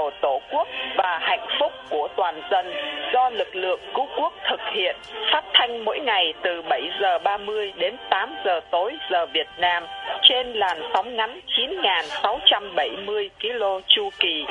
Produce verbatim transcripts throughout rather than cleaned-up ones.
đồ Tổ quốc và hạnh phúc của toàn dân do lực lượng cứu quốc thực hiện, phát thanh mỗi ngày từ bảy giờ ba mươi đến tám giờ tối giờ Việt Nam trên làn sóng ngắn chín nghìn sáu trăm bảy mươi ki lô chu kỳ.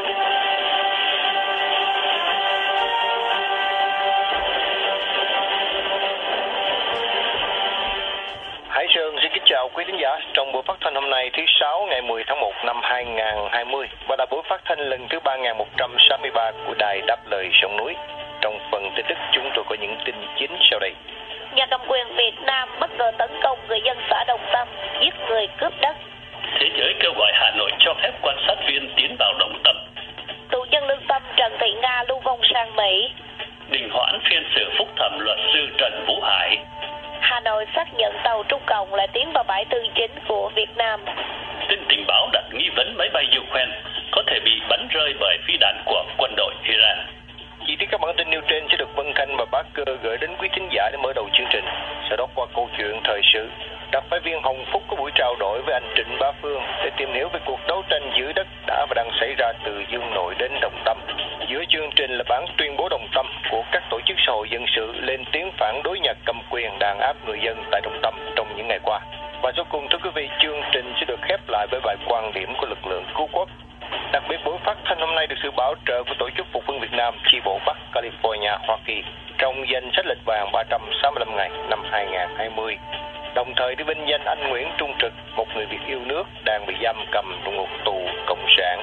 Hải Sơn xin kính chào quý khán giả trong buổi phát thanh hôm nay thứ sáu ngày mười tháng một năm hai nghìn không trăm hai mươi và là buổi phát thanh lần thứ ba nghìn một trăm sáu mươi ba của đài Đáp Lời Sông Núi. Trong phần tin tức chúng tôi có những tin chính sau đây. Nhà cầm quyền Việt Nam bất ngờ tấn công người dân xã Đồng Tâm, giết người cướp đất. Thế giới kêu gọi Hà Nội cho phép quan sát viên tiến vào Đồng Tâm. Tù nhân lương tâm Trần Thị Nga lưu vong sang Mỹ. Đình hoãn phiên xử phúc thẩm luật sư Trần Vũ Hải. Hà Nội xác nhận tàu Trung Cộng lại tiến vào bãi tư chính của Việt Nam. Tin tình báo đặt nghi vấn máy bay Ukraine có thể bị bắn rơi bởi phi đạn của quân đội Iran. Chi tiết các bản tin nêu trên sẽ được Vân Khanh và Bá Cơ gửi đến quý thính giả để mở đầu chương trình. Sau đó qua câu chuyện thời sự, đặc phái viên Hồng Phúc có buổi trao đổi với anh Trịnh Bá Phương để tìm hiểu về cuộc đấu tranh giữ đất đã và đang xảy ra từ Dương Nội đến Đồng Tâm. Giữa chương trình là bản tuyên bố Đồng Tâm của các tổ chức xã hội dân sự lên tiếng phản đối nhà cầm quyền đàn áp người dân tại Đồng Tâm trong những ngày qua. Và cuối cùng thưa quý vị, chương trình sẽ được khép lại với bài quan điểm của lực lượng cứu quốc. Đặc biệt buổi phát thanh hôm nay được sự bảo trợ của Tổ chức Phục hưng Việt Nam chi bộ Bắc California, Hoa Kỳ trong danh sách lịch vàng ba trăm sáu mươi lăm ngày năm hai nghìn không trăm hai mươi. Đồng thời để vinh danh anh Nguyễn Trung Trực, một người Việt yêu nước đang bị giam cầm trong ngục tù cộng sản.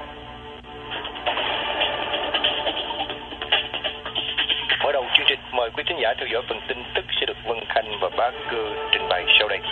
Mở đầu chương trình, mời quý khán giả theo dõi phần tin tức sẽ được Vân Khanh và Bá Cơ trình bày sau đây.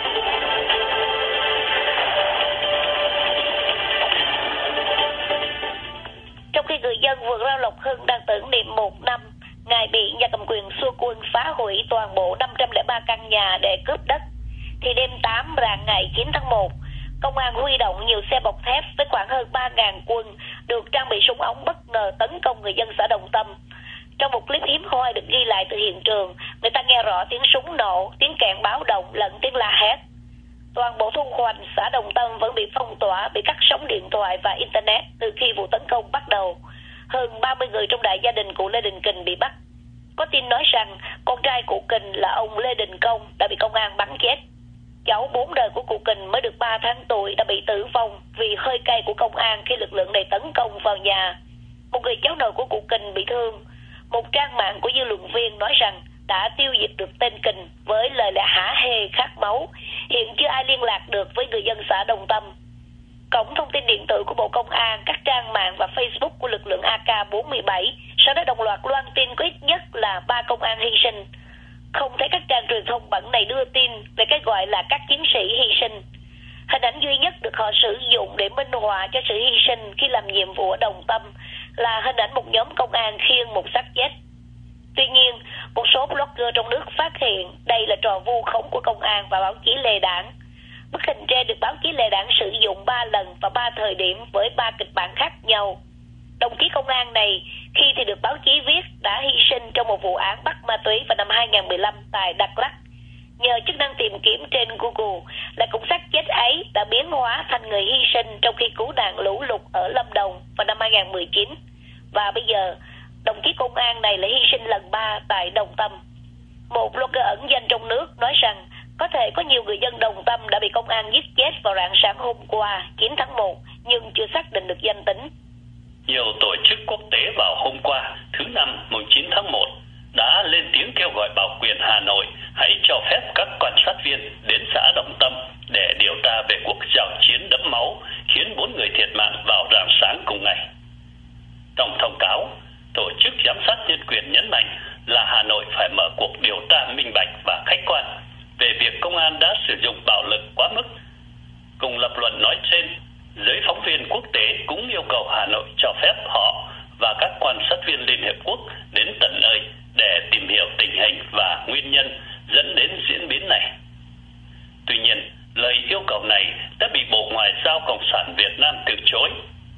Trong khi người dân vườn rau Lộc Hưng đang tưởng niệm một năm ngày bị nhà cầm quyền xua quân phá hủy toàn bộ năm trăm lẻ ba căn nhà để cướp đất, thì đêm tám rạng ngày chín tháng một, công an huy động nhiều xe bọc thép với khoảng hơn ba nghìn quân được trang bị súng ống bất ngờ tấn công người dân xã Đồng Tâm. Trong một clip hiếm hoi được ghi lại từ hiện trường, người ta nghe rõ tiếng súng nổ, tiếng kèn báo động lẫn tiếng la hét. Toàn bộ thôn Hoành, xã Đồng Tâm vẫn bị phong tỏa, bị cắt sóng điện thoại và internet từ khi vụ tấn công bắt đầu. Hơn ba mươi người trong đại gia đình cụ Lê Đình Kình bị bắt. Có tin nói rằng con trai cụ Kình là ông Lê Đình Công đã bị công an bắn chết. Cháu bốn đời của cụ Kình mới được ba tháng tuổi đã bị tử vong vì hơi cay của công an khi lực lượng này tấn công vào nhà. Một người cháu nội của cụ Kình bị thương. Một trang mạng của dư luận viên nói rằng đã tiêu diệt được tên Kình với lời lẽ hả hê khát máu. Hiện chưa ai liên lạc được với người dân xã Đồng Tâm. Cổng thông tin điện tử của Bộ Công an, các trang mạng và Facebook của lực lượng A K bốn mươi bảy sau đó đồng loạt loan tin có ít nhất là ba công an hy sinh. Không thấy các trang truyền thông bẩn này đưa tin về cái gọi là các chiến sĩ hy sinh. Hình ảnh duy nhất được họ sử dụng để minh họa cho sự hy sinh khi làm nhiệm vụ ở Đồng Tâm là hình ảnh một nhóm công an khiêng một xác chết. Tuy nhiên, một số blogger trong nước phát hiện đây là trò vu khống của công an và báo chí lề đảng. Bức hình trên được báo chí lề đảng sử dụng ba lần và ba thời điểm với ba kịch bản khác nhau. Đồng chí công an này khi thì được báo chí viết đã hy sinh trong một vụ án bắt ma túy vào năm hai nghìn không trăm mười lăm tại Đắk Lắk. Nhờ chức năng tìm kiếm trên Google, lại cũng xác chết ấy đã biến hóa thành người hy sinh trong khi cứu nạn lũ lụt ở Lâm Đồng vào năm hai nghìn không trăm mười chín. Và bây giờ, đồng chí công an này lại hy sinh lần ba tại Đồng Tâm. Một blogger ẩn danh trong nước nói rằng có thể có nhiều người dân Đồng Tâm đã bị công an giết chết vào rạng sáng hôm qua, chín tháng một, nhưng chưa xác định được danh tính. Nhiều tổ chức quốc tế vào hôm qua, thứ Năm, mùng chín tháng một, đã lên tiếng kêu gọi bảo quyền Hà Nội hãy cho phép các quan sát viên đến xã Đồng Tâm để điều tra về cuộc giao chiến đẫm máu khiến bốn người thiệt mạng vào rạng sáng cùng ngày. Trong thông cáo, Tổ chức Giám sát Nhân quyền nhấn mạnh là Hà Nội phải mở cuộc điều tra minh bạch và khách quan về việc công an đã sử dụng bạo lực quá mức. Cùng lập luận nói trên, giới phóng viên quốc tế cũng yêu cầu Hà Nội cho phép họ và các quan sát viên Liên Hiệp Quốc đến tận nơi để tìm hiểu tình hình và nguyên nhân dẫn đến diễn biến này. Tuy nhiên, lời yêu cầu này đã bị Bộ Ngoại giao Cộng sản Việt Nam từ chối.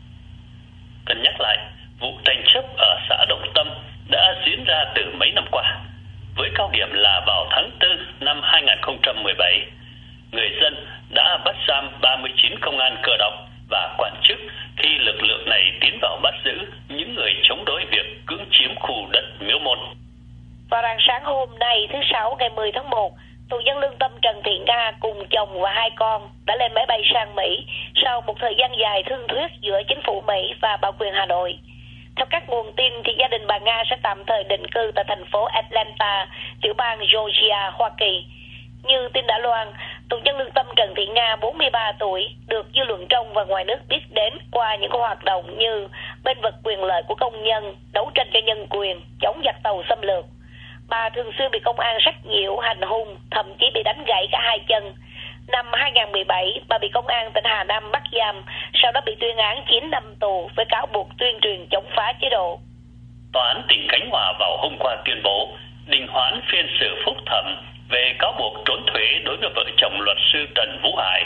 Cần nhắc lại, vụ tranh chấp ở xã Đồng Tâm đã diễn ra từ mấy năm qua, với cao điểm là vào tháng tư năm hai nghìn không trăm mười bảy. Người dân đã bắt giam ba mươi chín công an cơ động và quan chức khi lực lượng này tiến vào bắt giữ những người chống đối việc cưỡng chiếm khu đất Miếu Môn. Vào rạng sáng hôm nay thứ Sáu ngày mười tháng một, tù nhân lương tâm Trần Thị Nga cùng chồng và hai con đã lên máy bay sang Mỹ sau một thời gian dài thương thuyết giữa chính phủ Mỹ và bảo quyền Hà Nội. Theo các nguồn tin, thì gia đình bà Nga sẽ tạm thời định cư tại thành phố Atlanta, tiểu bang Georgia, Hoa Kỳ. Như tin đã loan, tù nhân lương tâm Trần Thị Nga, bốn mươi ba tuổi, được dư luận trong và ngoài nước biết đến qua những hoạt động như bên vực quyền lợi của công nhân, đấu tranh cho nhân quyền, chống giặc tàu xâm lược. Bà thường xuyên bị công an sách nhiễu, hành hung, thậm chí bị đánh gãy cả hai chân. Năm hai không một bảy, bà bị công an tỉnh Hà Nam bắt giam, sau đó bị tuyên án chín năm tù với cáo buộc tuyên truyền chống phá chế độ. Tòa án tỉnh Khánh Hòa vào hôm qua tuyên bố đình hoãn phiên xử phúc thẩm về cáo buộc trốn thuế đối với vợ chồng luật sư Trần Vũ Hải.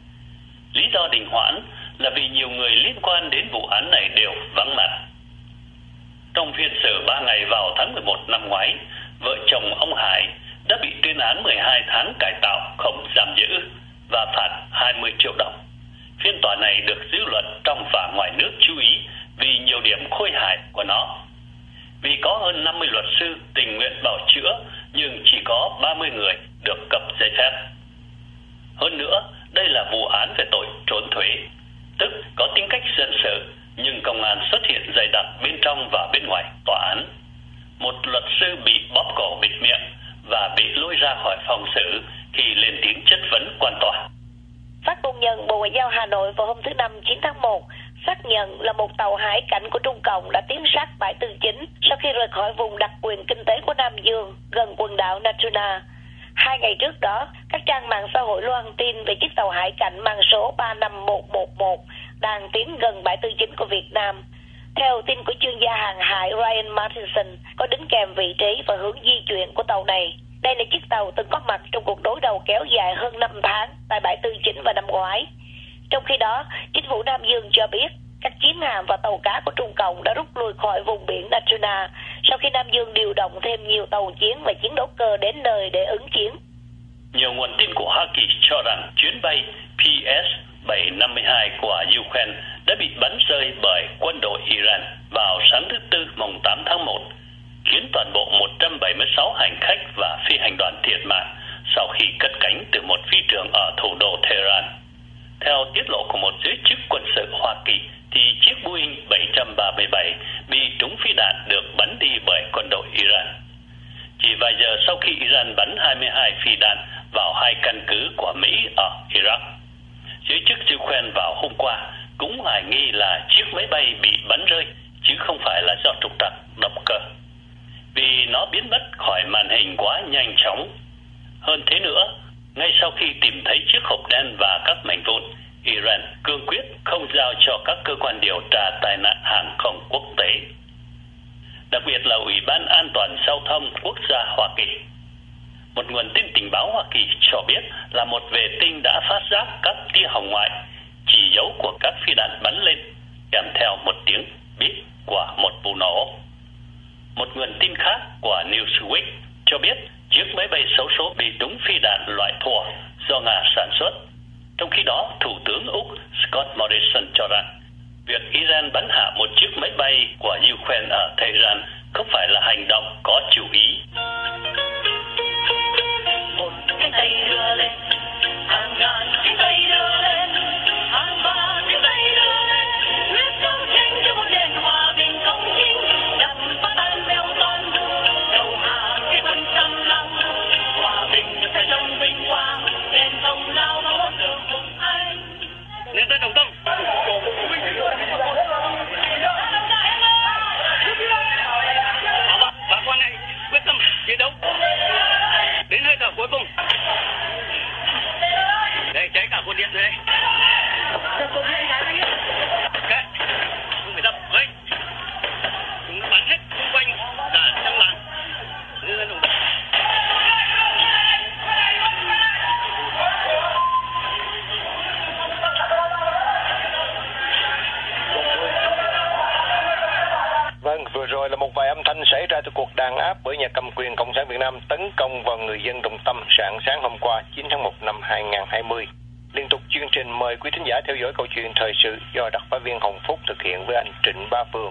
Lý do đình hoãn là vì nhiều người liên quan đến vụ án này đều vắng mặt. Trong phiên xử ba ngày vào tháng mười một năm ngoái, vợ chồng ông Hải đã bị tuyên án mười hai tháng cải tạo không giam giữ và phạt hai mươi triệu đồng. Phiên tòa này được dư luận trong và ngoài nước chú ý vì nhiều điểm khôi hài của nó. Vì có hơn năm mươi luật sư tình nguyện bào chữa nhưng chỉ có ba mươi người được cấp giấy phép. Hơn nữa, đây là vụ án về tội trốn thuế, tức có tính cách dân sự nhưng công an xuất hiện dày đặc bên trong và bên ngoài tòa án. Một luật sư bị bóp cổ bịt miệng và bị lôi ra khỏi phòng xử khi lên tiếng chất vấn quan tòa. Phát ngôn nhân Bộ Ngoại giao Hà Nội vào hôm thứ Năm chín tháng một xác nhận là một tàu hải cảnh của Trung Cộng đã tiến sát bãi Tư Chính sau khi rời khỏi vùng đặc quyền kinh tế của Nam Dương gần quần đảo Natuna. Hai ngày trước đó, các trang mạng xã hội loan tin về chiếc tàu hải cảnh mang số ba năm một một một đang tiến gần bãi Tư Chính của Việt Nam. Theo tin của chuyên gia hàng hải Ryan Martinson, có đính kèm vị trí và hướng di chuyển của tàu này. Đây là chiếc tàu từng có mặt trong cuộc đối đầu kéo dài hơn năm tháng tại bãi Tư Chính vào năm ngoái. Trong khi đó, chính phủ Nam Dương cho biết các chiến hạm và tàu cá của Trung Cộng đã rút lui khỏi vùng biển Natuna sau khi Nam Dương điều động thêm nhiều tàu chiến và chiến đấu cơ đến nơi để ứng chiến. Nhiều nguồn tin của Hoa Kỳ cho rằng chuyến bay P S bảy năm hai của Ukraine đã bị bắn rơi bởi quân đội Iran vào sáng thứ Tư mùng tám tháng một, khiến toàn bộ một trăm bảy mươi sáu hành khách và phi hành đoàn thiệt mạng sau khi cất cánh từ một phi trường ở thủ đô Tehran. Theo tiết lộ của một giới chức quân sự Hoa Kỳ, thì chiếc Boeing bảy ba bảy bị trúng phi đạn được bắn đi bởi quân đội Iran. Chỉ vài giờ sau khi Iran bắn hai mươi hai phi đạn vào hai căn cứ của Mỹ ở Iraq, giới chức Ukraine vào hôm qua cũng hoài nghi là chiếc máy bay bị bắn rơi chứ không phải là do trục trặc động cơ, vì nó biến mất khỏi màn hình quá nhanh chóng. Hơn thế nữa, ngay sau khi tìm thấy chiếc hộp đen và các mảnh vụn, Iran cương quyết không giao cho các cơ quan điều tra tai nạn hàng không quốc tế, đặc biệt là Ủy ban An toàn Giao thông Quốc gia Hoa Kỳ. Một nguồn tin tình báo Hoa Kỳ cho biết là một vệ tinh đã phát giác các tia hồng ngoại, chỉ dấu của các phi đạn bắn lên, kèm theo một tiếng bíp của một vụ nổ. Một nguồn tin khác của Newsweek cho biết chiếc máy bay xấu số bị trúng phi đạn loại thua do Nga sản xuất. Trong khi đó, Thủ tướng Úc Scott Morrison cho rằng việc Iran bắn hạ một chiếc máy bay của Ukraine ở Tehran không phải là hành động có chủ ý. Một cánh tay đưa lên, hàng ngàn cánh tay đưa lên, hàng vạn cánh tay đưa lên, quyết đấu tranh cho một nền hòa bình công chính, đập phá tan bèo toàn, đầu hàng cái quân xâm lăng, hòa bình sẽ trong vinh quang, đền công lao mà không được cùng anh. Nhân dân đồng tâm, bà con này quyết tâm chiến đấu đến hơi thở cuối cùng. Đây, cháy cả cột điện rồi đây. Ok, không phải đập, đấy. Chúng nó bắn hết xung quanh cả trong làng. Nhân dân đồng tâm. Vâng, vừa rồi là một vài âm thanh xảy ra từ cuộc đàn áp bởi nhà cầm quyền Cộng sản Việt Nam tấn công vào người dân Đồng Tâm rạng sáng hôm qua chín tháng một năm hai nghìn không trăm hai mươi. Liên tục chương trình mời quý thính giả theo dõi câu chuyện thời sự do đặc phái viên Hồng Phúc thực hiện với anh Trịnh Bá Phương.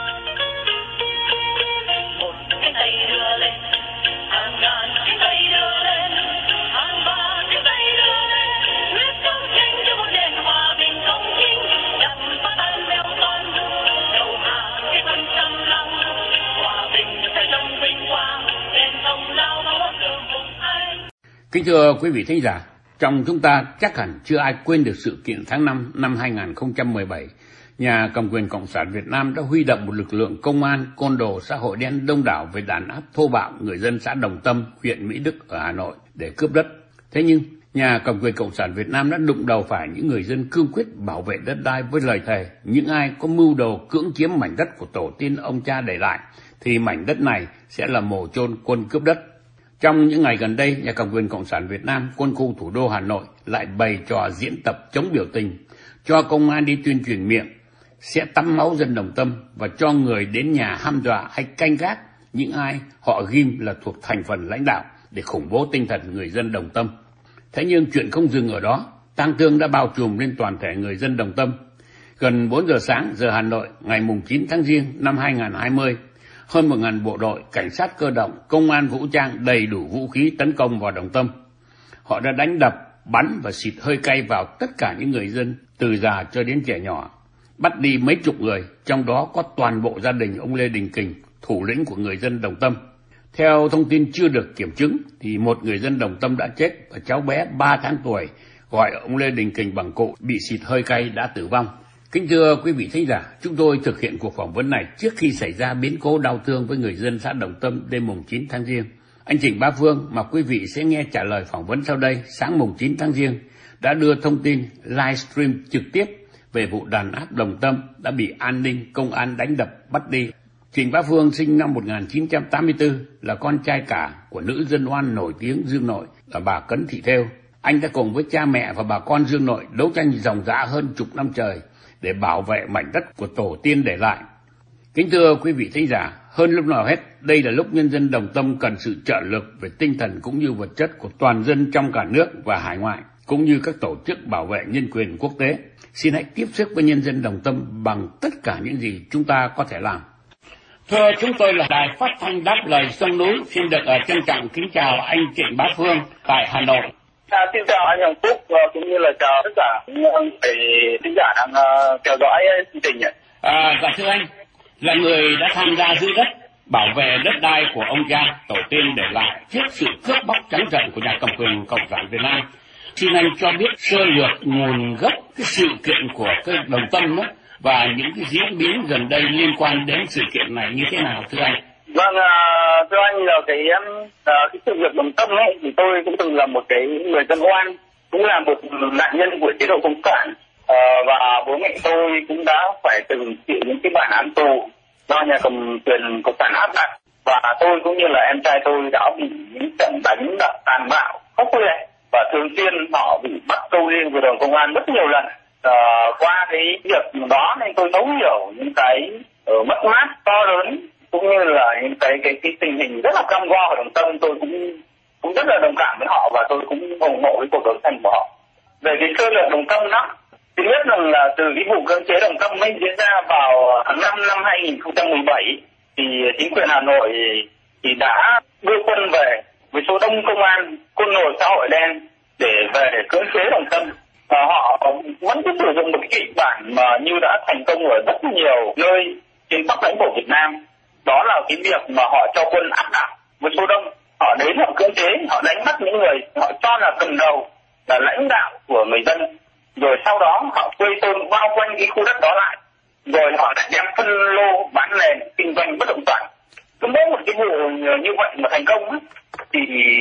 Một cánh tay đưa lên, hàng ngàn cánh tay đưa lên, hàng vạn cánh tay đưa lên, quyết đấu tranh cho một nền hòa bình công chính, đập phá tan mèo con, đầu hàng cái quân xâm lăng, hòa bình sẽ trong vinh quang, đền thông lao máu đường vùng Anh. Kính thưa quý vị thính giả, trong chúng ta chắc hẳn chưa ai quên được sự kiện tháng năm năm hai nghìn không trăm mười bảy, nhà cầm quyền Cộng sản Việt Nam đã huy động một lực lượng công an, côn đồ, xã hội đen đông đảo về đàn áp thô bạo người dân xã Đồng Tâm, huyện Mỹ Đức ở Hà Nội để cướp đất. Thế nhưng, nhà cầm quyền Cộng sản Việt Nam đã đụng đầu phải những người dân cương quyết bảo vệ đất đai với lời thề, những ai có mưu đồ cưỡng chiếm mảnh đất của tổ tiên ông cha để lại, thì mảnh đất này sẽ là mồ chôn quân cướp đất. Trong những ngày gần đây, nhà cầm quyền Cộng sản Việt Nam, quân khu thủ đô Hà Nội lại bày trò diễn tập chống biểu tình, cho công an đi tuyên truyền miệng, sẽ tắm máu dân Đồng Tâm và cho người đến nhà hăm dọa hay canh gác những ai họ ghim là thuộc thành phần lãnh đạo để khủng bố tinh thần người dân Đồng Tâm. Thế nhưng chuyện không dừng ở đó, tang thương đã bao trùm lên toàn thể người dân Đồng Tâm. Gần bốn giờ sáng giờ Hà Nội, ngày chín tháng Giêng năm hai nghìn không trăm hai mươi, hơn một nghìn bộ đội, cảnh sát cơ động, công an vũ trang đầy đủ vũ khí tấn công vào Đồng Tâm. Họ đã đánh đập, bắn và xịt hơi cay vào tất cả những người dân, từ già cho đến trẻ nhỏ, bắt đi mấy chục người, trong đó có toàn bộ gia đình ông Lê Đình Kình, thủ lĩnh của người dân Đồng Tâm. Theo thông tin chưa được kiểm chứng, thì một người dân Đồng Tâm đã chết và cháu bé ba tháng tuổi gọi ông Lê Đình Kình bằng cụ bị xịt hơi cay đã tử vong. Kính thưa quý vị thính giả, chúng tôi thực hiện cuộc phỏng vấn này trước khi xảy ra biến cố đau thương với người dân xã Đồng Tâm đêm mùng chín tháng Giêng. Anh Trịnh Bá Phương, mà quý vị sẽ nghe trả lời phỏng vấn sau đây, sáng mùng chín tháng Giêng, đã đưa thông tin livestream trực tiếp về vụ đàn áp Đồng Tâm đã bị an ninh, công an đánh đập, bắt đi. Trịnh Bá Phương sinh năm một nghìn chín trăm tám mươi tư, là con trai cả của nữ dân oan nổi tiếng Dương Nội là bà Cấn Thị Thêu. Anh đã cùng với cha mẹ và bà con Dương Nội đấu tranh ròng rã hơn chục năm trời để bảo vệ mảnh đất của tổ tiên để lại. Kính thưa quý vị thính giả, hơn lúc nào hết, đây là lúc nhân dân Đồng Tâm cần sự trợ lực về tinh thần cũng như vật chất của toàn dân trong cả nước và hải ngoại, cũng như các tổ chức bảo vệ nhân quyền quốc tế. Xin hãy tiếp sức với nhân dân Đồng Tâm bằng tất cả những gì chúng ta có thể làm. Thưa, chúng tôi là Đài Phát thanh Đáp Lời Sông Núi, xin được uh, trân trọng kính chào anh Trịnh Bá Phương tại Hà Nội. À, xin chào anh Hồng Phúc và cũng như là chào tất cả những khán giả đang uh, theo dõi chương trình. À, dạ thưa anh, là người đã tham gia giữ đất, bảo vệ đất đai của ông cha tổ tiên để lại trước sự cướp bóc trắng trợn của nhà cầm quyền Cộng sản Việt Nam. Xin anh cho biết sơ lược nguồn gốc cái sự kiện của cái Đồng Tâm đó và những cái diễn biến gần đây liên quan đến sự kiện này như thế nào thưa anh? Vâng, uh, thưa anh, là cái uh, cái sự việc Đồng Tâm ấy thì tôi cũng từng là một cái người dân oan, cũng là một nạn nhân của chế độ cộng sản, uh, và bố mẹ tôi cũng đã phải từng chịu những cái bản án tù do nhà cầm quyền cộng sản áp đặt, và tôi cũng như là em trai tôi đã bị những trận đánh đập tàn bạo khốc liệt và thường xuyên họ bị bắt tôi lên với đồn công an rất nhiều lần. Uh, qua cái việc đó nên tôi thấu hiểu những cái uh, mất mát to lớn cũng như là những cái cái cái tình hình rất là cam go ở Đồng Tâm. Tôi cũng cũng rất là đồng cảm với họ và tôi cũng ủng hộ với cuộc đấu tranh của họ. Về cái sơ lược Đồng Tâm đó, thứ nhất là từ cái vụ cưỡng chế Đồng Tâm mới diễn ra vào tháng năm năm hai nghìn không trăm mười bảy, thì chính quyền Hà Nội thì đã đưa quân về với số đông công an, côn đồ xã hội đen để về để cưỡng chế Đồng Tâm. Và họ vẫn tiếp sử dụng một cái kịch bản mà như đã thành công ở rất nhiều nơi trên khắp lãnh thổ Việt Nam. Đó là cái việc mà họ cho quân áp đảo với số đông, họ đến họ cưỡng chế, họ đánh bắt những người họ cho là cầm đầu, là lãnh đạo của người dân, rồi sau đó họ quây tôn bao quanh cái khu đất đó lại, rồi họ lại đem phân lô bán nền kinh doanh bất động sản. Cứ mỗi một cái vụ như vậy mà thành công ấy, thì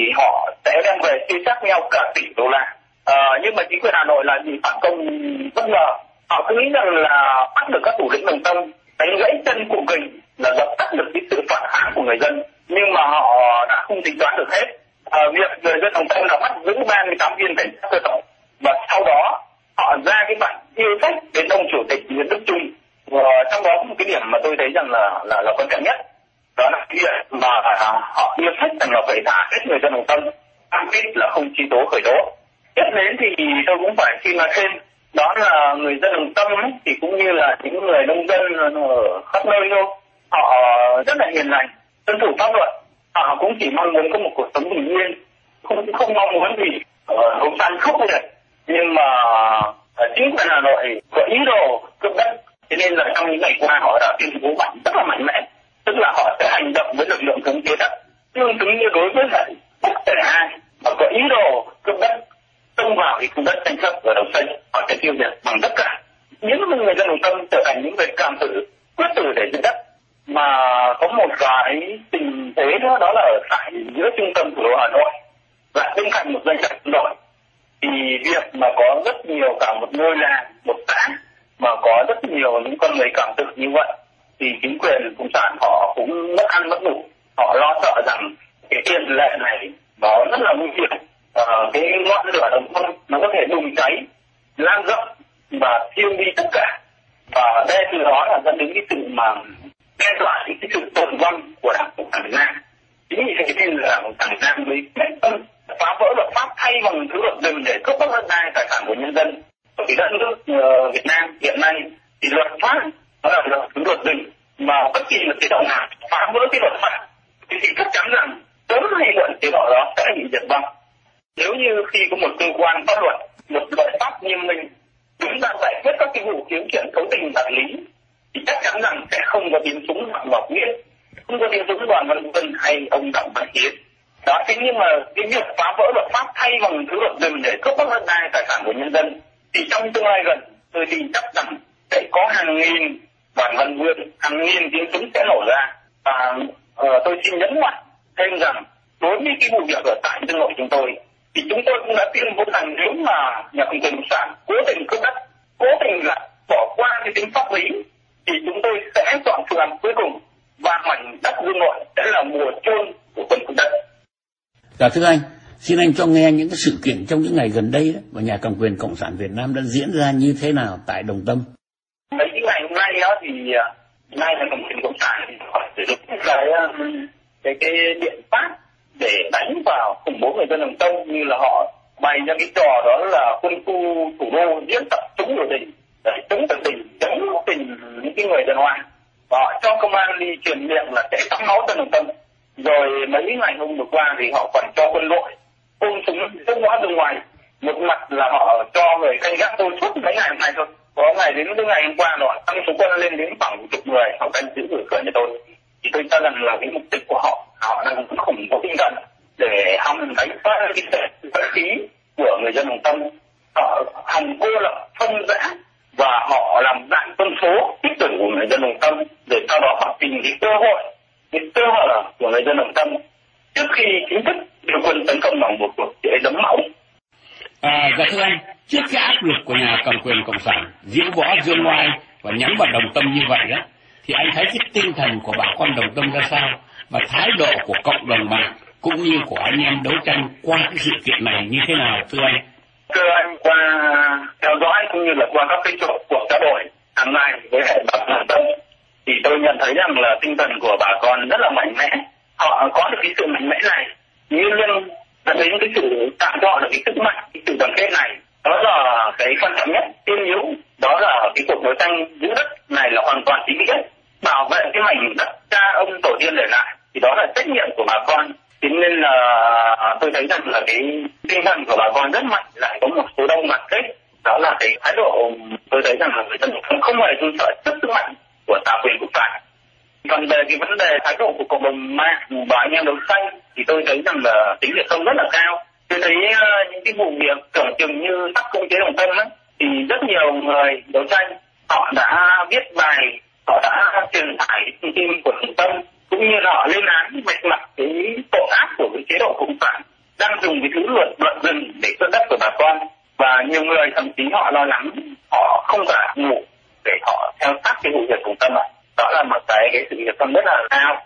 họ sẽ đem về chia xác nhau cả tỷ đô la. À, nhưng mà chính quyền Hà Nội là gì phản công bất ngờ, họ cứ nghĩ rằng là bắt được các thủ lĩnh Đồng Tâm, đánh gãy chân cụ Kình là dập tắt được cái sự phản kháng của người dân, nhưng mà họ đã không tính toán được hết. À, việc người dân Đồng Tâm là bắt giữ ba mươi tám viên cảnh sát cơ động, và sau đó họ ra cái bản yêu sách đến ông chủ tịch Nguyễn Đức Chung. Và trong đó một cái điểm mà tôi thấy rằng là là, là quan trọng nhất, đó là cái việc mà họ yêu sách rằng là phải thả hết người dân Đồng Tâm, cam kết là không truy tố khởi tố. Tiếp đến thì tôi cũng phải xin nói thêm, đó là người dân Đồng Tâm ấy, thì cũng như là những người nông dân ở khắp nơi thôi, họ rất là hiền lành, tuân thủ pháp luật, họ cũng chỉ mong muốn có một cuộc sống bình yên, không không mong muốn gì đấu tranh khốc liệt. Nhưng mà chính quyền Hà Nội có ý đồ cướp đất, thế nên là trong những ngày qua họ đã tuyên bố mạnh rất là mạnh mẽ, tức là họ sẽ hành động với lực lượng khống chế đất tương ứng như đối với lại bất kể ai mà có ý đồ cướp đất xông vào cái khu đất tranh chấp ở Đồng Tây, họ sẽ tiêu diệt bằng tất cả. Những người dân Đồng Tâm trở thành những người cảm tử quyết tử để giữ đất. Mà có một cái tình thế nữa, đó là ở tại giữa trung tâm thủ đô Hà Nội và bên cạnh một doanh trại quân đội, thì việc mà có rất nhiều cả một ngôi làng, một xã mà có rất nhiều những con người cảm tử như vậy, thì chính quyền cộng sản họ cũng mất ăn mất ngủ, họ lo sợ rằng cái tiền lệ này nó rất là nguy hiểm, à, cái ngọn lửa Đồng Tâm nó có thể bùng cháy lan rộng và thiêu đi tất cả, và đây từ đó là dẫn đến cái sự mà đe dọa đến cái sự tồn vong của Đảng Cộng sản Việt Nam. Chính vì thế nên là Đảng Cộng sản Việt Nam mới quyết tâm phá vỡ luật pháp thay bằng thứ luật rừng để cướp bóc đất đai tài sản của nhân dân. Bởi vì đất nước uh, Việt Nam hiện nay thì luật pháp nó là luật thứ luật rừng, mà bất kỳ một chế độ nào phá vỡ cái luật pháp thì, thì chắc chắn rằng sớm hay muộn chế độ đó sẽ bị diệt vong. Nếu như khi có một cơ quan pháp luật, một luật pháp nghiêm minh chúng ta giải quyết các cái vụ khiếu kiện cấu tình vật lý, thì chắc chắn rằng sẽ không có tiếng súng Phạm Ngọc Nghĩa, không có tiếng súng Đoàn Văn Vân hay ông Đặng Văn Hiến. Đó, thế nhưng mà cái việc phá vỡ luật pháp thay bằng thứ luật rừng để cướp bóc đất đai tài sản của nhân dân, thì trong tương lai gần tôi tin chắc rằng sẽ có hàng nghìn Đoàn Văn Vân, hàng nghìn tiếng súng sẽ nổ ra. Và uh, tôi xin nhấn mạnh thêm rằng đối với cái vụ việc ở tại Dương Nội chúng tôi, thì chúng tôi cũng đã tuyên bố rằng nếu mà nhà cầm quyền cộng sản cố tình cướp đất, cố tình là bỏ qua cái tính pháp lý, thì chúng tôi sẽ chọn phương án cuối cùng và mảnh đất Dương Nội sẽ là mùa chôn của quân cướp đất. Dạ thưa anh, xin anh cho nghe những cái sự kiện trong những ngày gần đây đó, và nhà cầm quyền cộng sản Việt Nam đã diễn ra như thế nào tại Đồng Tâm. Mấy cái ngày hôm nay đó thì nay là cầm quyền cộng sản thì phải sử dụng cái cái cái biện pháp để đánh vào khủng bố người dân Đồng Tâm, như là họ bày ra cái trò đó là quân khu thủ đô diễn tập chống biểu tình, để chống biểu tình, chống tình những cái người dân oan, và họ cho công an đi truyền miệng là sẽ tắm máu dân Đồng Tâm. Rồi mấy ngày hôm vừa qua thì họ còn cho quân đội ôm súng rước ngõ ra ngoài, một mặt là họ cho người canh gác tôi suốt mấy ngày hôm nay thôi, có ngày đến cái ngày hôm qua rồi tăng số quân lên đến khoảng chục người họ canh giữ cửa cửa nhà tôi. Thì tôi cho rằng là cái mục đích của họ, họ đang khủng bố tinh thần để hòng đánh phá cái vũ khí của người dân Đồng Tâm, họ hòng cô lập phân rã và họ làm dạng quân số tích tử của người dân Đồng Tâm, để sau đó họ tìm cái cơ hội, cái cơ hội của người dân Đồng Tâm trước khi chính thức điều quân tấn công bằng một cuộc để đấm máu. À, dạ thưa anh, trước cái áp lực của nhà cầm quyền cộng sản diễu võ dương oai và nhắm vào Đồng Tâm như vậy đó, thì anh thấy cái tinh thần của bà con Đồng Tâm ra sao, và thái độ của cộng đồng mạng cũng như của anh em đấu tranh qua cái sự kiện này như thế nào thưa anh? Thưa anh, qua theo dõi cũng như là qua các cái cuộc cuộc trao đổi hàng ngày với hệ bà con Đồng Tâm, thì tôi nhận thấy rằng là tinh thần của bà con rất là mạnh mẽ. Họ có được cái sự mạnh mẽ này, như liên dẫn đến cái sự tạo cho họ được cái sức mạnh, cái sự đoàn kết này, đó là cái quan trọng nhất, tiên yếu. Đó là cái cuộc đấu tranh giữ đất này là hoàn toàn ý nghĩa, bảo vệ cái mảnh đất cha ông tổ tiên để lại, thì đó là trách nhiệm của bà con. Thế nên là tôi thấy rằng là cái tinh thần của bà con rất mạnh, lại có một số đông đoàn kết. Đó là cái thái độ tôi thấy rằng là người dân không không hề run sợ trước sức mạnh của tà quyền cộng sản. Còn về cái vấn đề thái độ của cộng đồng mạng và anh em đấu tranh thì tôi thấy rằng là tính việc không rất là cao. Tôi thấy uh, những cái vụ việc tưởng chừng như sắp khống chế Đồng Tâm ấy, thì rất nhiều người đấu tranh họ đã viết bài, họ đã truyền tải thông tin của Đồng Tâm, cũng như là họ lên án vạch mặt cái tội ác của cái chế độ cộng sản đang dùng cái thứ luật luật rừng để cướp đất của bà con. Và nhiều người thậm chí họ lo lắng, họ không cả ngủ để họ theo sát cái vụ việc Đồng Tâm ạ. Đó là một cái cái sự việc tâm rất là cao.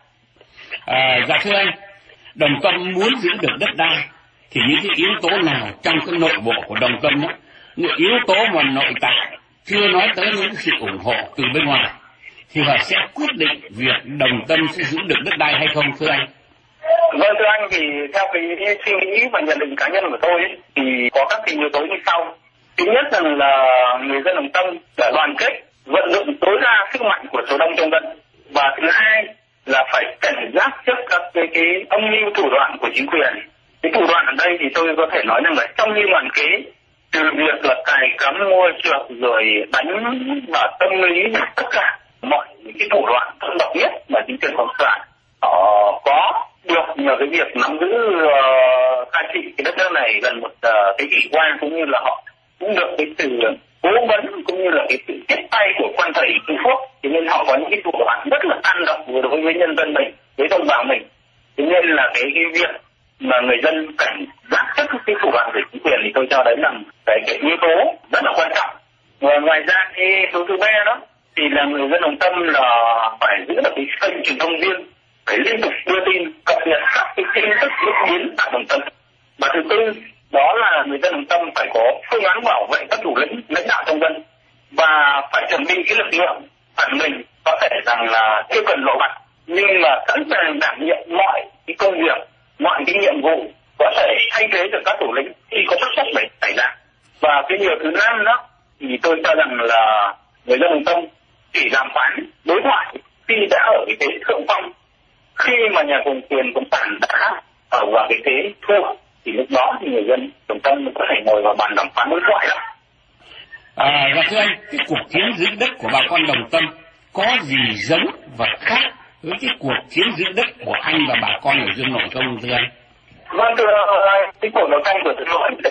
À, dạ thưa anh, Đồng Tâm muốn giữ được đất đai thì những cái yếu tố nào trong cái nội bộ của Đồng Tâm đó, những yếu tố mà nội tại chưa nói tới những sự ủng hộ từ bên ngoài, thì họ sẽ quyết định việc Đồng Tâm sẽ giữ được đất đai hay không thưa anh? Vâng thưa anh, thì theo cái suy nghĩ và nhận định cá nhân của tôi ấy, thì có các cái yếu tố như sau. Thứ nhất rằng là người dân Đồng Tâm đã đoàn kết, vận dụng tối đa sức mạnh của số đông trong dân. Và thứ hai là phải cảnh giác trước các cái, cái âm mưu thủ đoạn của chính quyền. Cái thủ đoạn ở đây thì tôi có thể nói rằng là trong như đoàn kế, từ việc là cài cắm mua chuộc rồi đánh vào tâm lý, tất cả mọi những cái thủ đoạn thâm độc nhất mà chính quyền cộng sản họ có được nhờ cái việc nắm giữ uh, cai trị cái đất nước này gần một uh, thế kỷ qua, cũng như là họ cũng được cái sự cố vấn cũng như là cái sự tiếp tay của quan thầy Trung Quốc, thì nên họ có những cái thủ đoạn rất là tan độc đối với nhân dân mình, với đồng bào mình. Thế nên là cái cái việc mà người dân cảnh giác trước cái thủ đoạn của chính quyền thì tôi cho đấy là cái, cái yếu tố rất là quan trọng. Và ngoài ra cái số thứ ba đó thì là người dân Đồng Tâm là phải giữ được cái kênh truyền thông riêng, phải liên tục đưa tin cập nhật các cái tin tức diễn biến tại Đồng Tâm. Và thứ tư đó là người dân Đồng Tâm phải có phương án bảo vệ các thủ lĩnh lãnh đạo trong dân và phải chuẩn bị cái lực lượng phản mình, có thể rằng là chưa cần lộ mặt nhưng mà sẵn sàng đảm nhiệm mọi cái công việc, mọi cái nhiệm vụ có thể thay thế được các thủ lĩnh khi có bất chấp này xảy ra. Và cái điều thứ năm đó thì tôi cho rằng là người dân Đồng Tâm chỉ đàm phán đối thoại khi đã ở cái thế thượng phong, khi mà nhà cầm quyền cộng sản đã ở vào cái thế thua thì lúc đó thì người dân Đồng Tâm có thể ngồi vào bàn đàm phán đối thoại đó. À, và thưa anh, cái cuộc chiến giữ đất của bà con Đồng Tâm có gì giống và khác với cái cuộc chiến giữ đất của anh và bà con ở Dương Nội không thưa anh? Vâng thưa anh, cái cuộc đấu tranh của tôi nói thì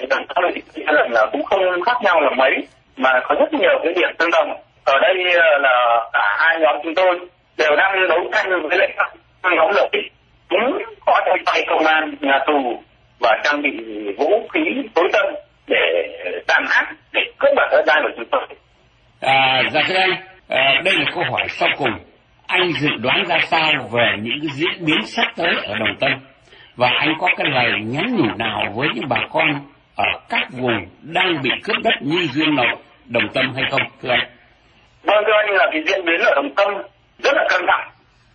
là cũng không khác nhau là mấy, mà có rất nhiều cái điểm tương đồng. Ở đây là cả hai nhóm chúng tôi đều đang đấu tranh với lại các nhóm lợi ích, cũng có trong tay công an, nhà tù và trang bị vũ khí tối tân để tàn ác, để cướp đoạt đất đai của chúng tôi. À, dạ thưa anh, à, đây là câu hỏi sau cùng. Anh dự đoán ra sao về những cái diễn biến sắp tới ở Đồng Tâm? Và anh có cái lời nhắn nhủ nào với những bà con ở các vùng đang bị cướp đất như Dương Nội, Đồng Tâm hay không, thưa anh? Vâng thưa anh, là cái diễn biến ở Đồng Tâm rất là căng thẳng,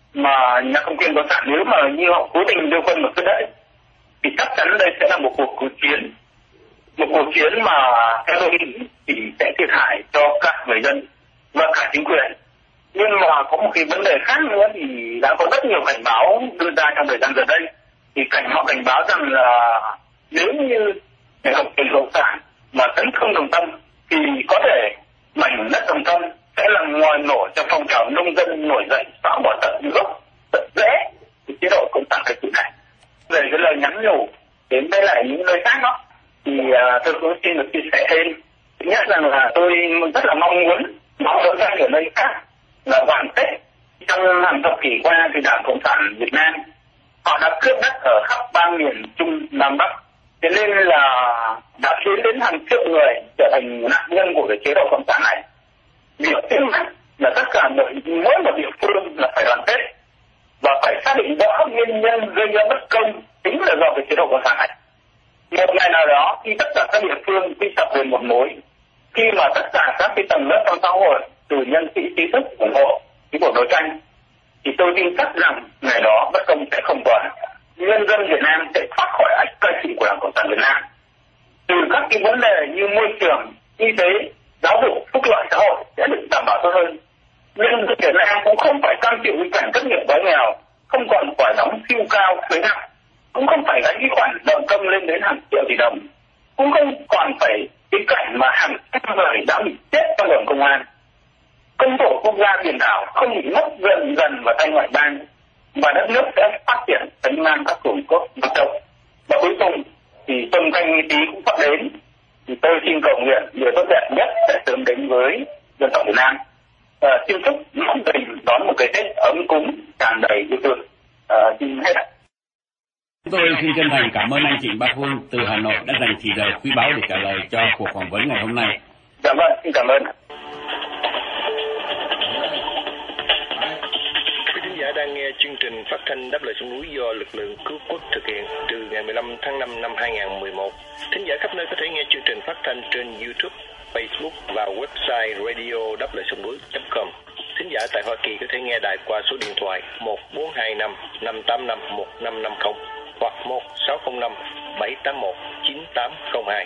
mà nhà cầm quyền cộng sản nếu mà như họ cố tình đưa quân vào cướp đất thì chắc chắn đây sẽ là một cuộc cuộc chiến, một cuộc chiến mà theo tôi nghĩ thì sẽ thiệt hại cho cả người dân và cả chính quyền. Nhưng mà có một cái vấn đề khác nữa thì đã có rất nhiều cảnh báo đưa ra trong thời gian gần đây. Thì cảnh họ cảnh báo rằng là nếu như nhà cầm quyền cộng sản mà tấn công Đồng Tâm thì có thể mảnh đất Đồng Tâm sẽ là ngòi nổ cho phong trào nông dân nổi dậy xóa bỏ tận gốc tận rễ của chế độ cộng sản thời kỳ này. Về cái lời nhắn nhủ đến với lại những nơi khác đó thì uh, tôi cũng xin được chia sẻ thêm. Thứ nhất rằng là tôi rất là mong muốn mong đấu tranh ở nơi khác là đoàn kết. Trong hàng thập kỷ qua thì Đảng Cộng sản Việt Nam họ đã cướp đất ở khắp ba miền Trung Nam Bắc, thế nên là đã khiến đến hàng triệu người trở thành nạn nhân của cái chế độ cộng sản này. Việc trước mắt là tất cả mỗi, mỗi một địa phương là phải đoàn kết và phải xác định rõ nguyên nhân gây ra bất công chính là do cái chế độ cộng sản này. Một ngày nào đó khi tất cả các địa phương quy tập về một mối, khi mà tất cả các cái tầng lớp trong xã hội từ nhân sĩ trí thức ủng hộ cái cuộc đấu tranh thì tôi tin chắc rằng ngày đó bất công sẽ không còn, nhân dân Việt Nam sẽ thoát khỏi ách cai trị của Đảng Cộng sản Việt Nam. Từ các cái vấn đề như môi trường, y tế, giáo dục, phúc lợi xã hội sẽ được đảm bảo tốt hơn. Nhân dân Việt Nam cũng không phải cam chịu với cảnh thất nghiệp đói nghèo, không còn phải đóng siêu cao thuế nặng, cũng không phải gánh cái khoản nợ công lên đến hàng triệu tỷ đồng, cũng không còn phải cái cảnh mà hàng trăm người đã bị chết trong đường công an. Công tổ quốc gia biển đảo không bị mất dần dần vào tay ngoại bang và đất nước sẽ phát triển tấn ngang các cường quốc bắc châu. Và cuối cùng thì xuân canh tí cũng sắp đến, thì tôi xin cầu nguyện điều tốt đẹp nhất sẽ sớm đến với dân tộc Việt Nam. À, xin chúc mọi người đón một cái Tết ấm cúng tràn đầy yêu thương. À, xin hết ạ. Tôi xin chân thành cảm ơn anh Trịnh Bá Phương từ Hà Nội đã dành thời giờ quý báu để trả lời cho cuộc phỏng vấn ngày hôm nay. Dạ vâng, xin cảm ơn. Quý khán giả đang nghe chương trình phát thanh Đáp Lời Sông Núi do lực lượng cứu quốc thực hiện từ ngày mười lăm tháng năm năm hai nghìn không trăm mười một. Thính giả khắp nơi có thể nghe chương trình phát thanh trên YouTube, Facebook và website radio đáp lời sông núi chấm com. Thính giả tại Hoa Kỳ có thể nghe đài qua số điện thoại một bốn hai năm năm tám năm một năm năm không. hoặc một sáu không năm bảy tám một chín tám không hai.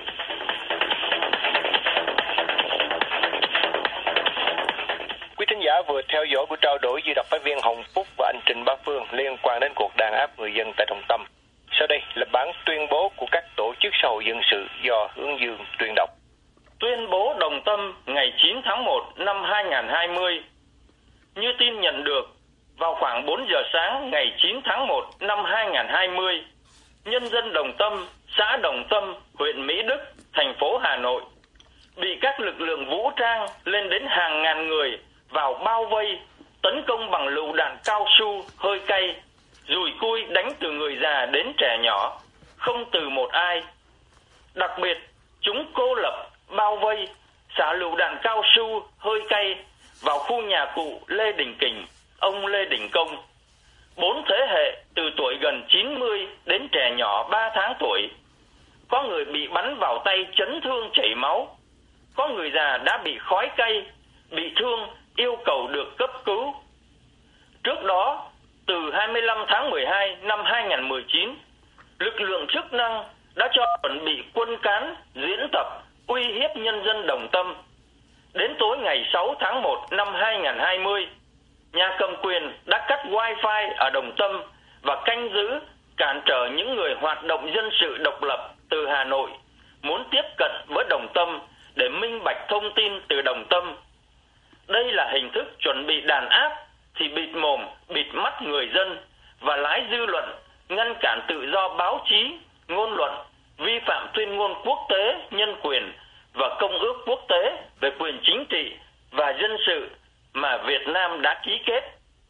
Quý thính giả vừa theo dõi buổi trao đổi giữa đặc phái viên Hồng Phúc và anh Trịnh Bá Phương liên quan đến cuộc đàn áp người dân tại Đồng Tâm. Sau đây là bản tuyên bố của các tổ chức xã hội dân sự do Hướng Dương tuyên đọc. Tuyên bố Đồng Tâm ngày chín tháng một năm hai nghìn không trăm hai mươi. Như tin nhận được, vào khoảng bốn giờ sáng ngày chín tháng một năm hai nghìn không trăm hai mươi, nhân dân Đồng Tâm, xã Đồng Tâm, huyện Mỹ Đức, thành phố Hà Nội bị các lực lượng vũ trang lên đến hàng ngàn người vào bao vây, tấn công bằng lựu đạn cao su, hơi cay, dùi cui đánh từ người già đến trẻ nhỏ, không từ một ai. Đặc biệt, chúng cô lập, bao vây, xả lựu đạn cao su, hơi cay vào khu nhà cụ Lê Đình Kình, ông Lê Đình Công. Bốn thế hệ từ tuổi gần chín mươi đến trẻ nhỏ ba tháng tuổi. Có người bị bắn vào tay chấn thương chảy máu. Có người già đã bị khói cay, bị thương, yêu cầu được cấp cứu. Trước đó, từ hai mươi lăm tháng mười hai năm hai nghìn không trăm mười chín, lực lượng chức năng đã cho chuẩn bị quân cán, diễn tập, uy hiếp nhân dân Đồng Tâm. Đến tối ngày sáu tháng một năm hai nghìn không trăm hai mươi, nhà cầm quyền đã cắt wifi ở Đồng Tâm và canh giữ, cản trở những người hoạt động dân sự độc lập từ Hà Nội muốn tiếp cận với Đồng Tâm để minh bạch thông tin từ Đồng Tâm. Đây là hình thức chuẩn bị đàn áp thì bịt mồm, bịt mắt người dân và lái dư luận, ngăn cản tự do báo chí, ngôn luận, vi phạm tuyên ngôn quốc tế nhân quyền và công ước quốc tế về quyền chính trị và dân sự mà Việt Nam đã ký kết.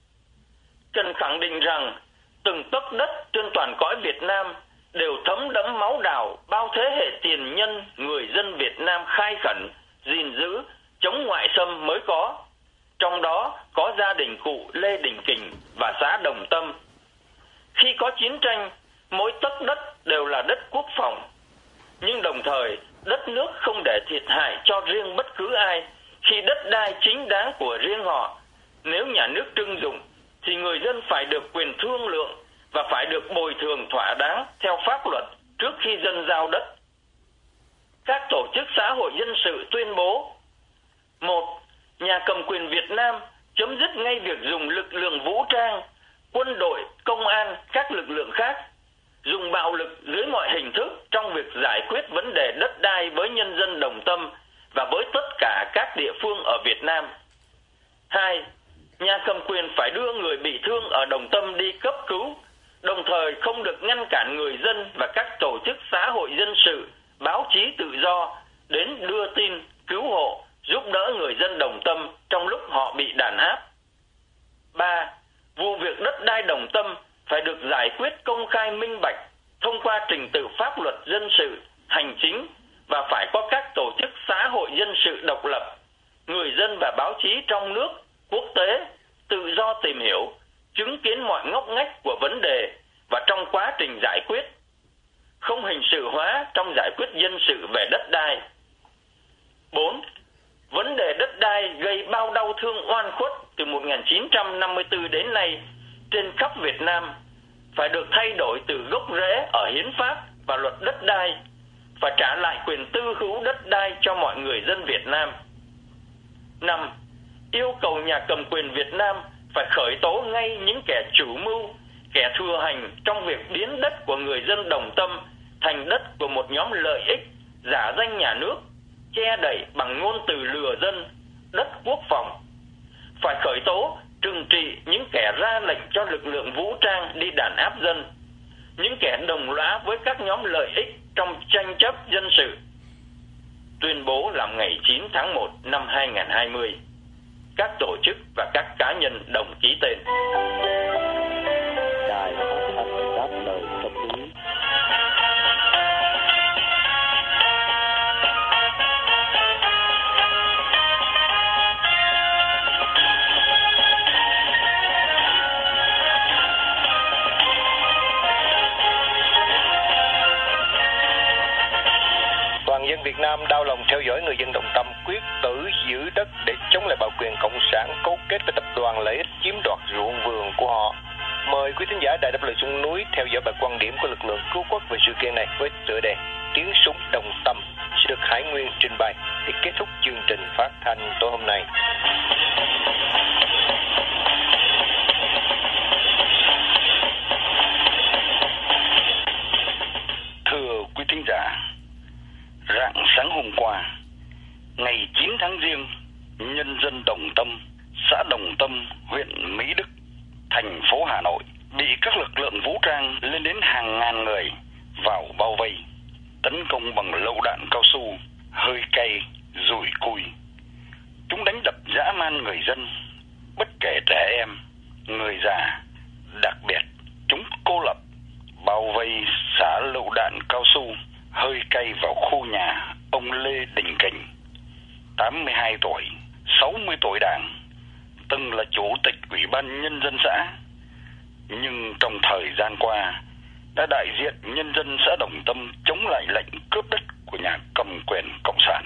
Cần khẳng định rằng từng tấc đất trên toàn cõi Việt Nam đều thấm đẫm máu đào bao thế hệ tiền nhân người dân Việt Nam khai khẩn, gìn giữ, chống ngoại xâm mới có. Trong đó có gia đình cụ Lê Đình Kình và xã Đồng Tâm. Khi có chiến tranh, mỗi tấc đất đều là đất quốc phòng. Nhưng đồng thời, đất nước không để thiệt hại cho riêng bất cứ ai khi đất đai chính đáng của riêng họ. Nếu nhà nước trưng dụng, thì người dân phải được quyền thương lượng và phải được bồi thường thỏa đáng theo pháp luật trước khi dân giao đất. Các tổ chức xã hội dân sự tuyên bố: một. Nhà cầm quyền Việt Nam chấm dứt ngay việc dùng lực lượng vũ trang, quân đội, công an, các lực lượng khác dùng bạo lực dưới mọi hình thức trong việc giải quyết vấn đề đất đai với nhân dân Đồng Tâm và với tất cả các địa phương ở Việt Nam. Hai. Nhà cầm quyền phải đưa người bị thương ở Đồng Tâm đi cấp cứu, đồng thời không được ngăn cản người dân và các tổ chức xã hội dân sự, báo chí tự do đến đưa tin, cứu hộ, giúp đỡ người dân Đồng Tâm trong lúc họ bị đàn áp. Ba. Vụ việc đất đai Đồng Tâm phải được giải quyết công khai minh bạch thông qua trình tự pháp luật dân sự, hành chính và phải có các tổ chức xã hội dân sự độc lập, người dân và báo chí trong nước, quốc tế tự do tìm hiểu, chứng kiến mọi ngóc ngách của vấn đề và trong quá trình giải quyết, không hình sự hóa trong giải quyết dân sự về đất đai. Bốn. Vấn đề đất đai gây bao đau thương oan khuất từ một nghìn chín trăm năm mươi tư đến nay trên khắp Việt Nam phải được thay đổi từ gốc rễ ở hiến pháp và luật đất đai, phải trả lại quyền tư hữu đất đai cho mọi người dân Việt Nam. Năm. Yêu cầu nhà cầm quyền Việt Nam phải khởi tố ngay những kẻ chủ mưu, kẻ thừa hành trong việc biến đất của người dân Đồng Tâm thành đất của một nhóm lợi ích, giả danh nhà nước, che đậy bằng ngôn từ lừa dân, đất quốc phòng. Phải khởi tố, trừng trị những kẻ ra lệnh cho lực lượng vũ trang đi đàn áp dân, những kẻ đồng lõa với các nhóm lợi ích trong tranh chấp dân sự. Tuyên bố làm ngày chín tháng một năm hai nghìn không trăm hai mươi. Các tổ chức và các cá nhân đồng ký tên. Đài phát thanh đáp lời tâm lý. Toàn dân Việt Nam đau lòng theo dõi người dân Đồng Tâm quyết tử giữ đất để chống lại bạo quyền cộng sản cấu kết với tập đoàn lợi ích chiếm đoạt ruộng vườn của họ. Mời Mời quý thính giả Đài Đáp Lời Sông Núi theo dõi bài quan điểm của lực lượng cứu quốc về sự kiện này với tựa đề Tiếng súng đồng tâm sẽ được Hải Nguyên trình bày để kết thúc chương trình phát thanh tối hôm nay. Thưa quý thính giả, rạng sáng hôm qua, ngày chín tháng Giêng, nhân dân Đồng Tâm, xã Đồng Tâm, huyện Mỹ Đức, thành phố Hà Nội bị các lực lượng vũ trang lên đến hàng ngàn người vào bao vây, tấn công bằng lựu đạn cao su, hơi cay, dùi cùi. Chúng đánh đập dã man người dân, bất kể trẻ em, người già, đặc biệt chúng cô lập, bao vây xả lựu đạn cao su, hơi cay vào khu nhà ông Lê Đình Kình, tám mươi hai tuổi, sáu mươi tuổi đảng, từng là chủ tịch Ủy ban Nhân dân xã, nhưng trong thời gian qua đã đại diện nhân dân xã Đồng Tâm chống lại lệnh cướp đất của nhà cầm quyền Cộng sản.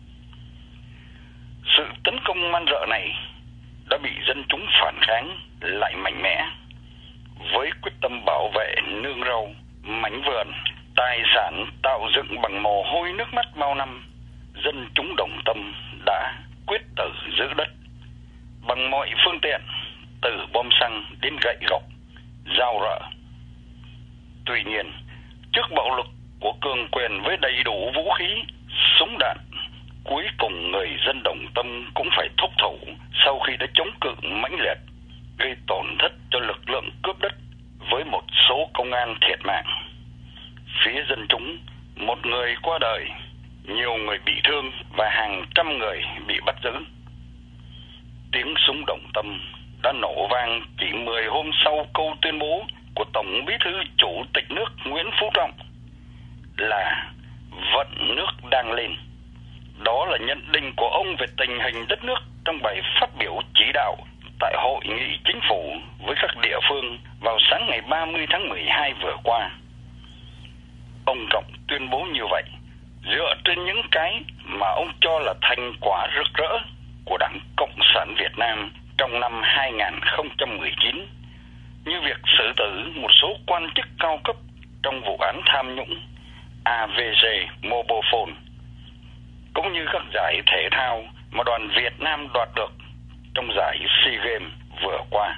Sự tấn công man rợ này đã bị dân chúng phản kháng lại mạnh mẽ. Với quyết tâm bảo vệ nương rau, mảnh vườn, tài sản tạo dựng bằng mồ hôi nước mắt bao năm, dân chúng Đồng Tâm đã quyết tử giữ đất bằng mọi phương tiện, từ bom xăng đến gậy gộc, dao rợ. Tuy nhiên, trước bạo lực của cường quyền với đầy đủ vũ khí, súng đạn, cuối cùng người dân Đồng Tâm cũng phải thúc thủ sau khi đã chống cự mãnh liệt, gây tổn thất cho lực lượng cướp đất với một số công an thiệt mạng. Phía dân chúng, một người qua đời, nhiều người bị thương và hàng trăm người bị bắt giữ. Tiếng súng Đồng Tâm đã nổ vang chỉ mười hôm sau câu tuyên bố của Tổng Bí thư Chủ tịch nước Nguyễn Phú Trọng là vận nước đang lên. Đó là nhận định của ông về tình hình đất nước trong bài phát biểu chỉ đạo tại Hội nghị Chính phủ với các địa phương vào sáng ngày ba mươi tháng mười hai vừa qua. Ông Trọng tuyên bố như vậy dựa trên những cái mà ông cho là thành quả rực rỡ của Đảng Cộng sản Việt Nam trong năm hai không một chín, như việc xử tử một số quan chức cao cấp trong vụ án tham nhũng a vê giê Mobile Phone, cũng như các giải thể thao mà đoàn Việt Nam đoạt được trong giải SEA Games vừa qua.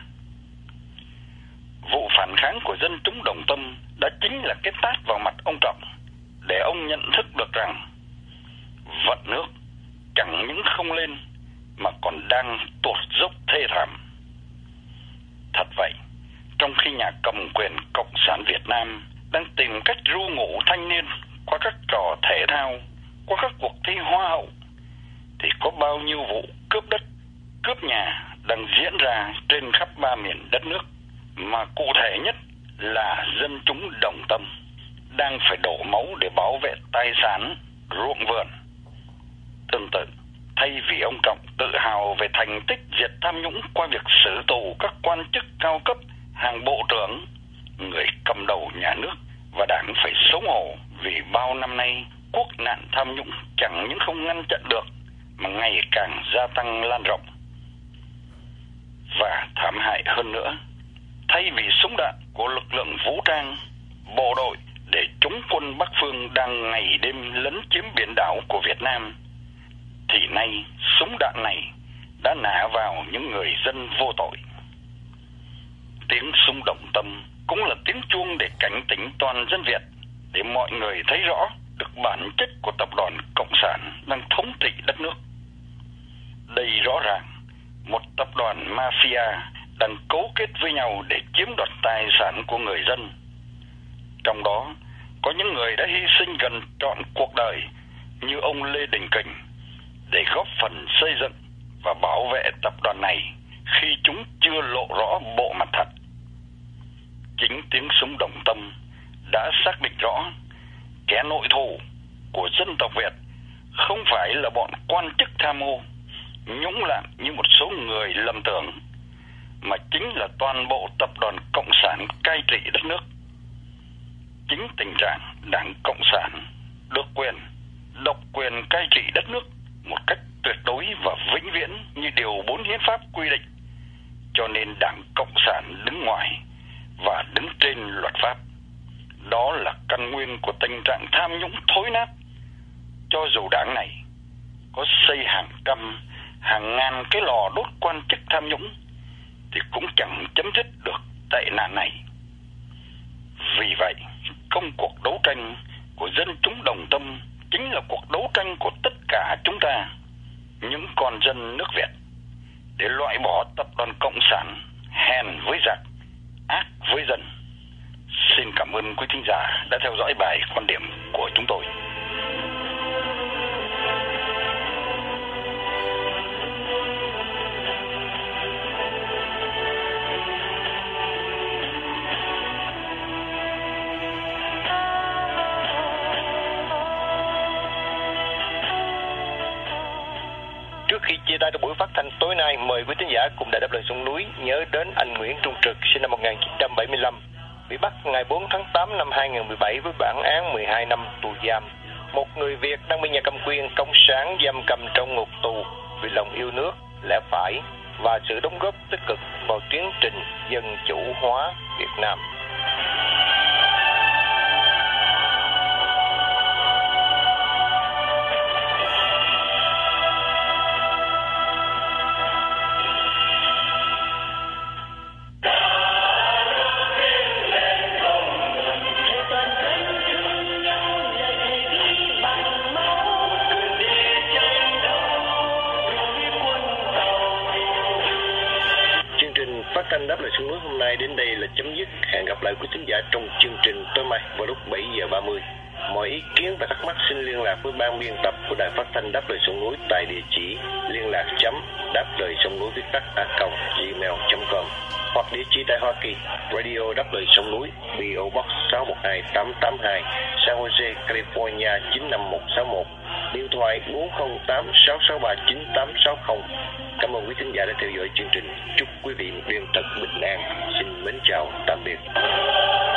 Vụ phản kháng của dân chúng Đồng Tâm đã chính là cái tát vào mặt ông Trọng để ông nhận thức được rằng vận nước chẳng những không lên mà còn đang tuột dốc thê thảm. Thật vậy, trong khi nhà cầm quyền Cộng sản Việt Nam đang tìm cách ru ngủ thanh niên qua các trò thể thao, qua các cuộc thi hoa hậu, thì có bao nhiêu vụ cướp đất, cướp nhà đang diễn ra trên khắp ba miền đất nước, mà cụ thể nhất là dân chúng Đồng Tâm đang phải đổ máu để bảo vệ tài sản, ruộng vườn. Tương tự, thay vì ông Trọng tự hào về thành tích diệt tham nhũng qua việc xử tù các quan chức cao cấp, hàng bộ trưởng, người cầm đầu nhà nước và đảng phải xấu hổ vì bao năm nay quốc nạn tham nhũng chẳng những không ngăn chặn được mà ngày càng gia tăng lan rộng. Và thảm hại hơn nữa, thay vì súng đạn của lực lượng vũ trang, bộ đội để chống quân Bắc Phương đang ngày đêm lấn chiếm biển đảo của Việt Nam, thì nay súng đạn này đã nã vào những người dân vô tội. Tiếng súng Đồng Tâm cũng là tiếng chuông để cảnh tỉnh toàn dân Việt, để mọi người thấy rõ được bản chất của tập đoàn Cộng sản đang thống trị đất nước. Đây rõ ràng một tập đoàn mafia đang cấu kết với nhau để chiếm đoạt tài sản của người dân. Trong đó có những người đã hy sinh gần trọn cuộc đời như ông Lê Đình Kình để góp phần xây dựng và bảo vệ tập đoàn này khi chúng chưa lộ rõ bộ mặt thật. Chính tiếng súng Đồng Tâm đã xác định rõ kẻ nội thù của dân tộc Việt không phải là bọn quan chức tham ô, nhũng lạm như một số người lầm tưởng, mà chính là toàn bộ tập đoàn Cộng sản cai trị đất nước. Chính tình trạng Đảng Cộng sản được quyền, độc quyền cai trị đất nước một cách tuyệt đối và vĩnh viễn như điều bốn hiến pháp quy định, cho nên Đảng Cộng sản đứng ngoài và đứng trên luật pháp. Đó là căn nguyên của tình trạng tham nhũng thối nát. Cho dù đảng này có xây hàng trăm, hàng ngàn cái lò đốt quan chức tham nhũng thì cũng chẳng chấm dứt được tệ nạn này. Vì vậy, công cuộc đấu tranh của dân chúng Đồng Tâm chính là cuộc đấu tranh của tất cả chúng ta, những con dân nước Việt, để loại bỏ tập đoàn Cộng sản hèn với giặc, ác với dân. Xin cảm ơn quý thính giả đã theo dõi bài quan điểm của chúng tôi. Trước khi chia tay trong buổi phát thanh tối nay, mời quý thính giả cùng Đài Đáp Lời Sông Núi nhớ đến anh Nguyễn Trung Trực, sinh năm một nghìn chín trăm bảy mươi lăm, bị bắt ngày bốn tháng tám năm hai nghìn không trăm mười bảy với bản án mười hai năm tù giam. Một người Việt đang bị nhà cầm quyền cộng sản giam cầm trong ngục tù vì lòng yêu nước, lẽ phải và sự đóng góp tích cực vào tiến trình dân chủ hóa Việt Nam. Phát thanh Đáp Lời Sông Núi hôm nay đến đây là chấm dứt. Hẹn gặp lại quý thính giả trong chương trình tối mai vào lúc bảy giờ ba mươi. Mọi ý kiến và thắc mắc xin liên lạc với ban biên tập của Đài Phát thanh Đáp Lời Sông Núi tại địa chỉ liên lạc chấm đáp lời sông núi viết tắt a còng gmail chấm com hoặc địa chỉ tại Hoa Kỳ, Radio Đáp Lời Sông Núi, pê ô Box sáu một hai tám tám hai, San Jose, California chín năm một sáu một, điện thoại bốn không tám sáu sáu ba chín tám sáu không. Cảm ơn quý thính giả đã theo dõi chương trình. Chúc quý vị một đêm thật bình an. Xin mến chào, tạm biệt.